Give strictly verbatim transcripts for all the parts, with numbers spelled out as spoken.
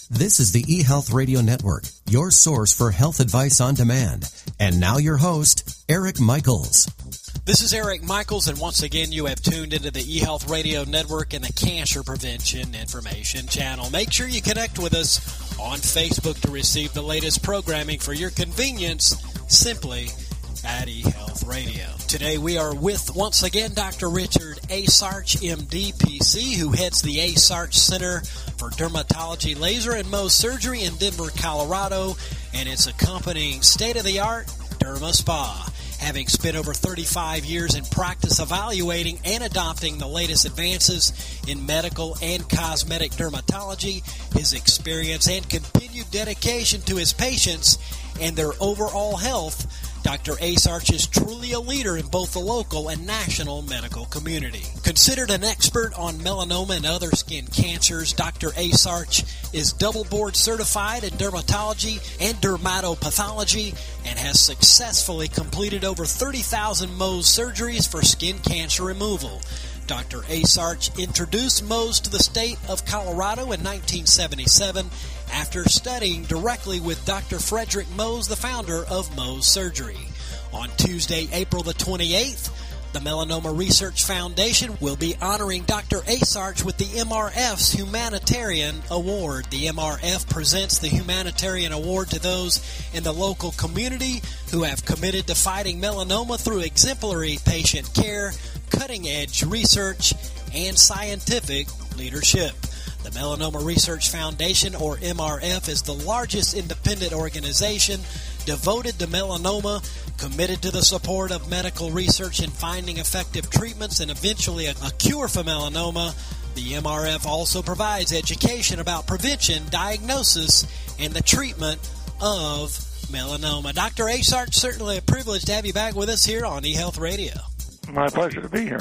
This is the eHealth Radio Network, your source for health advice on demand. And now your host, Eric Michaels. This is Eric Michaels, and once again you have tuned into the eHealth Radio Network and the Cancer Prevention Information Channel. Make sure you connect with us on Facebook to receive the latest programming for your convenience, simply at eHealth Radio. Today we are with, once again, Doctor Richard Asarch, M D, P C, who heads the Asarch Center for Dermatology, Laser, and Mohs Surgery in Denver, Colorado, and its accompanying state-of-the-art Derma Spa. Having spent over thirty-five years in practice evaluating and adopting the latest advances in medical and cosmetic dermatology, his experience and continued dedication to his patients and their overall health, Doctor Asarch is truly a leader in both the local and national medical community. Considered an expert on melanoma and other skin cancers, Doctor Asarch is double board certified in dermatology and dermatopathology and has successfully completed over thirty thousand Mohs surgeries for skin cancer removal. Doctor Asarch introduced Mohs to the state of Colorado in nineteen seventy-seven after studying directly with Doctor Frederick Mohs, the founder of Mohs Surgery. On Tuesday, April the twenty-eighth, the Melanoma Research Foundation will be honoring Doctor Asarch with the M R F's Humanitarian Award. The M R F presents the Humanitarian Award to those in the local community who have committed to fighting melanoma through exemplary patient care, cutting-edge research, and scientific leadership. The Melanoma Research Foundation, or M R F, is the largest independent organization devoted to melanoma, committed to the support of medical research in finding effective treatments and eventually a, a cure for melanoma. The M R F also provides education about prevention, diagnosis, and the treatment of melanoma. Doctor Asarch, certainly a privilege to have you back with us here on eHealth Radio. My pleasure to be here.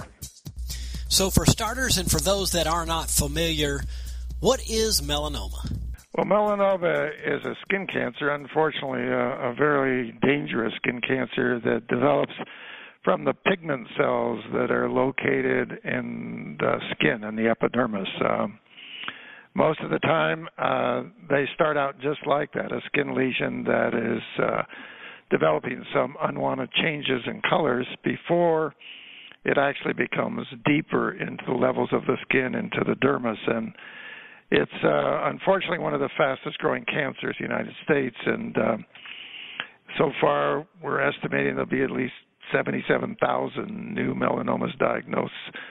So for starters and for those that are not familiar, what is melanoma? Well, melanoma is a skin cancer, unfortunately a, a very dangerous skin cancer that develops from the pigment cells that are located in the skin, in the epidermis. Um, most of the time, uh, they start out just like that, a skin lesion that is uh, developing some unwanted changes in colors before it actually becomes deeper into the levels of the skin, into the dermis. And it's uh, unfortunately one of the fastest growing cancers in the United States, and uh, so far we're estimating there'll be at least seventy-seven thousand new melanomas diagnosed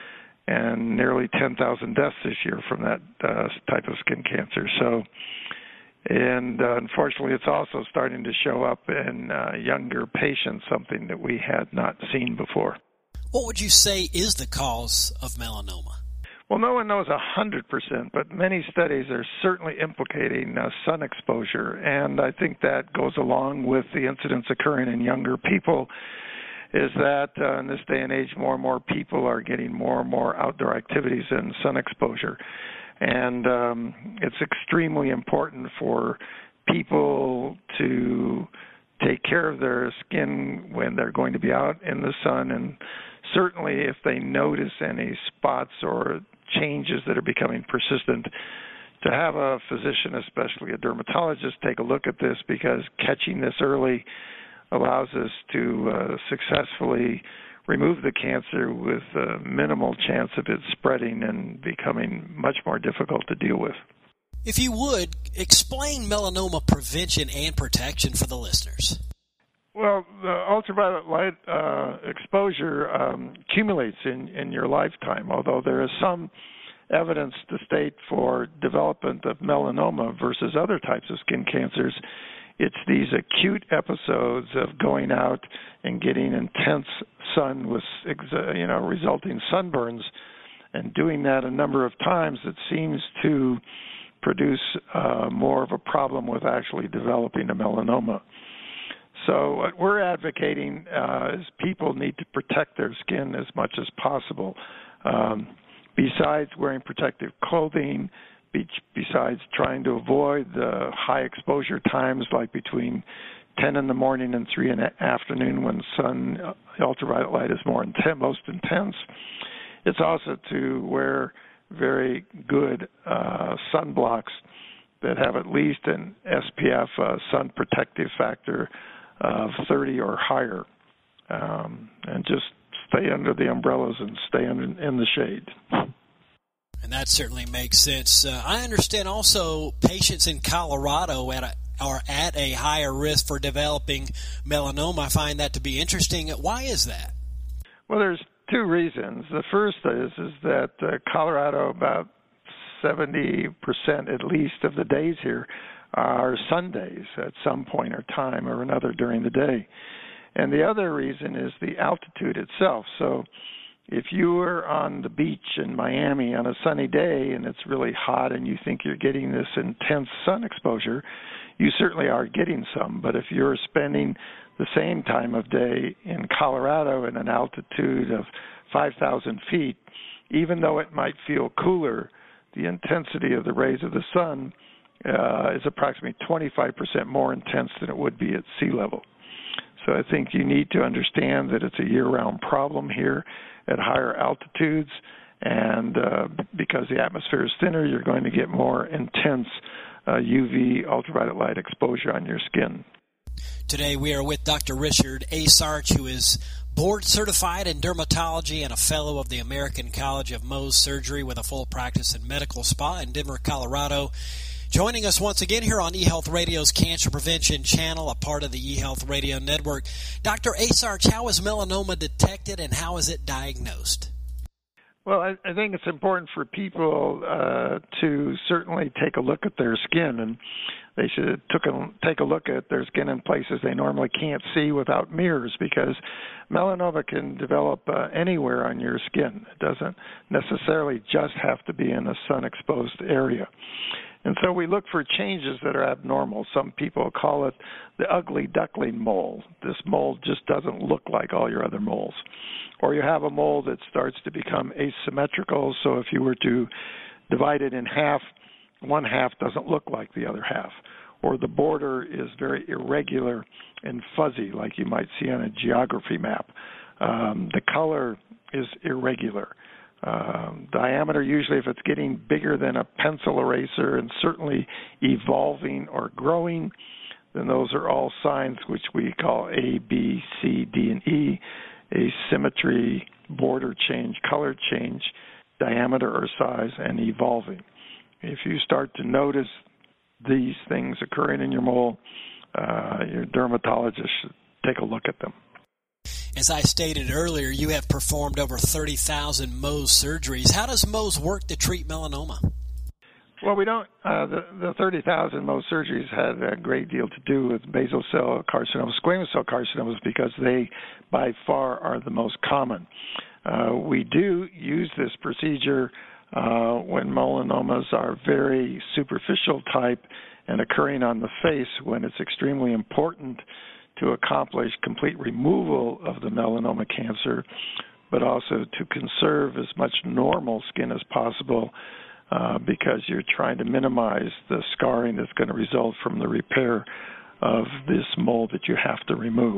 and nearly ten thousand deaths this year from that uh, type of skin cancer. So, and uh, unfortunately it's also starting to show up in uh, younger patients, something that we had not seen before. What would you say is the cause of melanoma? Well, no one knows one hundred percent, but many studies are certainly implicating uh, sun exposure, and I think that goes along with the incidence occurring in younger people, is that uh, in this day and age more and more people are getting more and more outdoor activities and sun exposure. And um, it's extremely important for people to take care of their skin when they're going to be out in the sun, and certainly if they notice any spots or changes that are becoming persistent, to have a physician, especially a dermatologist, take a look at this, because catching this early allows us to uh, successfully remove the cancer with a minimal chance of it spreading and becoming much more difficult to deal with. If you would, explain melanoma prevention and protection for the listeners. Well, the ultraviolet light uh, exposure um, accumulates in, in your lifetime, although there is some evidence to state for development of melanoma versus other types of skin cancers. It's these acute episodes of going out and getting intense sun with, you know, resulting sunburns, and doing that a number of times, it seems to produce uh, more of a problem with actually developing a melanoma. So what we're advocating uh, is people need to protect their skin as much as possible. Um, besides wearing protective clothing, be- besides trying to avoid the high exposure times like between ten in the morning and three in the afternoon when sun uh, ultraviolet light is more intense, most intense, it's also to wear very good uh, sunblocks that have at least an S P F, uh, sun protective factor, of thirty or higher, um, and just stay under the umbrellas and stay in, in the shade. And that certainly makes sense. Uh, I understand also patients in Colorado at a, are at a higher risk for developing melanoma. I find that to be interesting. Why is that? Well, there's two reasons. The first is is that uh, Colorado, about seventy percent at least of the days here are Sundays at some point or time or another during the day. And the other reason is the altitude itself. So if you were on the beach in Miami on a sunny day and it's really hot and you think you're getting this intense sun exposure, you certainly are getting some. But if you're spending the same time of day in Colorado at an altitude of five thousand feet, even though it might feel cooler, the intensity of the rays of the sun uh, is approximately twenty-five percent more intense than it would be at sea level. So I think you need to understand that it's a year-round problem here at higher altitudes, and uh, because the atmosphere is thinner, you're going to get more intense uh, U V ultraviolet light exposure on your skin. Today we are with Doctor Richard Asarch, who is board certified in dermatology and a fellow of the American College of Mohs Surgery with a full practice in medical spa in Denver, Colorado. Joining us once again here on eHealth Radio's Cancer Prevention Channel, a part of the eHealth Radio Network. Doctor Asarch, how is melanoma detected and how is it diagnosed? Well, I, I think it's important for people uh, to certainly take a look at their skin, and they should took a, take a look at their skin in places they normally can't see without mirrors, because melanoma can develop uh, anywhere on your skin. It doesn't necessarily just have to be in a sun-exposed area. And so we look for changes that are abnormal. Some people call it the ugly duckling mole. This mole just doesn't look like all your other moles. Or you have a mole that starts to become asymmetrical, so if you were to divide it in half, one half doesn't look like the other half. Or the border is very irregular and fuzzy, like you might see on a geography map. Um, the color is irregular. Um, diameter, usually if it's getting bigger than a pencil eraser and certainly evolving or growing, then those are all signs which we call A, B, C, D, and E, asymmetry, border change, color change, diameter or size, and evolving. If you start to notice these things occurring in your mole, uh, your dermatologist should take a look at them. As I stated earlier, you have performed over thirty thousand Mohs surgeries. How does Mohs work to treat melanoma? Well, we don't. Uh, the, the thirty thousand Mohs surgeries had a great deal to do with basal cell carcinoma, squamous cell carcinomas, because they, by far, are the most common. Uh, we do use this procedure uh, when melanomas are very superficial type and occurring on the face, when it's extremely important to accomplish complete removal of the melanoma cancer, but also to conserve as much normal skin as possible, uh, because you're trying to minimize the scarring that's going to result from the repair of this mole that you have to remove.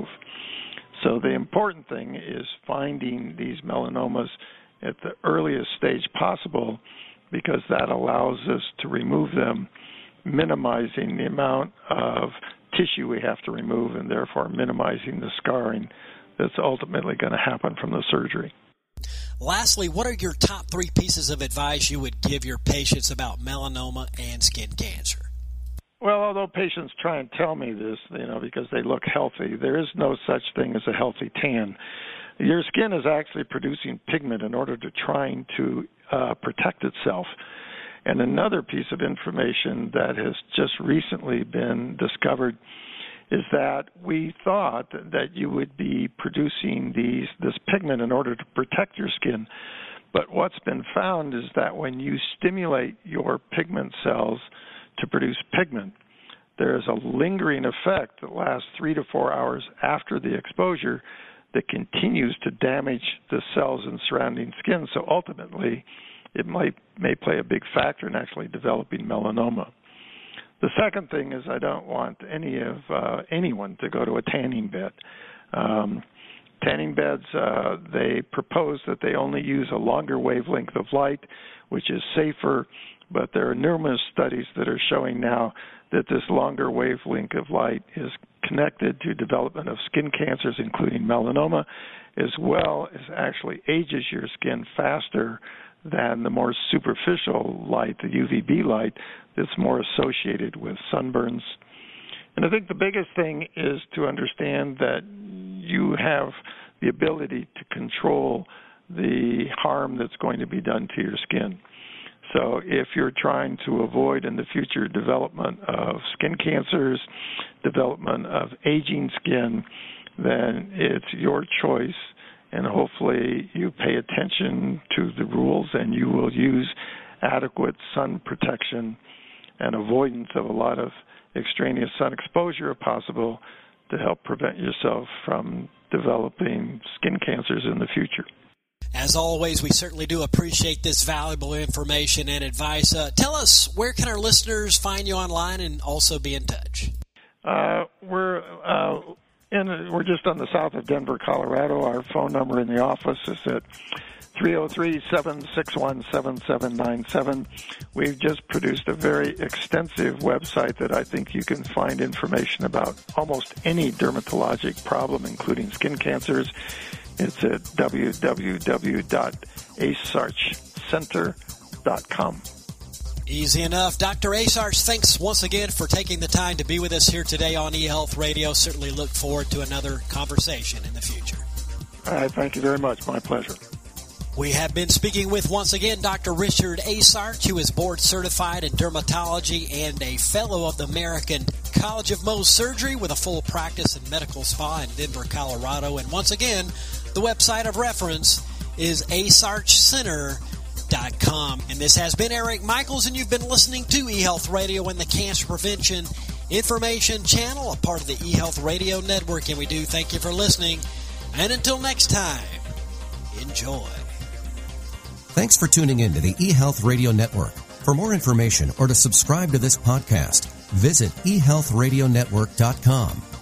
So the important thing is finding these melanomas at the earliest stage possible, because that allows us to remove them, minimizing the amount of tissue we have to remove, and therefore minimizing the scarring that's ultimately going to happen from the surgery. Lastly, what are your top three pieces of advice you would give your patients about melanoma and skin cancer? Well, although patients try and tell me this, you know, because they look healthy, there is no such thing as a healthy tan. Your skin is actually producing pigment in order to trying to uh, protect itself. And another piece of information that has just recently been discovered is that we thought that you would be producing these this pigment in order to protect your skin. But what's been found is that when you stimulate your pigment cells to produce pigment, there is a lingering effect that lasts three to four hours after the exposure that continues to damage the cells in surrounding skin. So ultimately, it might may play a big factor in actually developing melanoma. The second thing is I don't want any of uh, anyone to go to a tanning bed. Um, tanning beds, uh, they propose that they only use a longer wavelength of light, which is safer But there are numerous studies that are showing now that this longer wavelength of light is connected to development of skin cancers, including melanoma, as well as actually ages your skin faster than the more superficial light, the U V B light, that's more associated with sunburns. And I think the biggest thing is to understand that you have the ability to control the harm that's going to be done to your skin. So if you're trying to avoid in the future development of skin cancers, development of aging skin, then it's your choice, and hopefully you pay attention to the rules and you will use adequate sun protection and avoidance of a lot of extraneous sun exposure if possible to help prevent yourself from developing skin cancers in the future. As always, we certainly do appreciate this valuable information and advice. Uh, tell us, where can our listeners find you online and also be in touch? Uh, we're uh, in. We're just on the south of Denver, Colorado. Our phone number in the office is at three oh three, seven six one, seven seven nine seven. We've just produced a very extensive website that I think you can find information about almost any dermatologic problem, including skin cancers. It's at w w w dot asarch center dot com. Easy enough. Doctor Asarch, thanks once again for taking the time to be with us here today on eHealth Radio. Certainly look forward to another conversation in the future. All right. Thank you very much. My pleasure. We have been speaking with, once again, Doctor Richard Asarch, who is board certified in dermatology and a fellow of the American College of Mohs Surgery with a full practice in medical spa in Denver, Colorado. And once again, the website of reference is asarch center dot com. And this has been Eric Michaels, and you've been listening to eHealth Radio and the Cancer Prevention Information Channel, a part of the eHealth Radio Network. And we do thank you for listening. And until next time, enjoy. Thanks for tuning in to the eHealth Radio Network. For more information or to subscribe to this podcast, visit e health radio network dot com.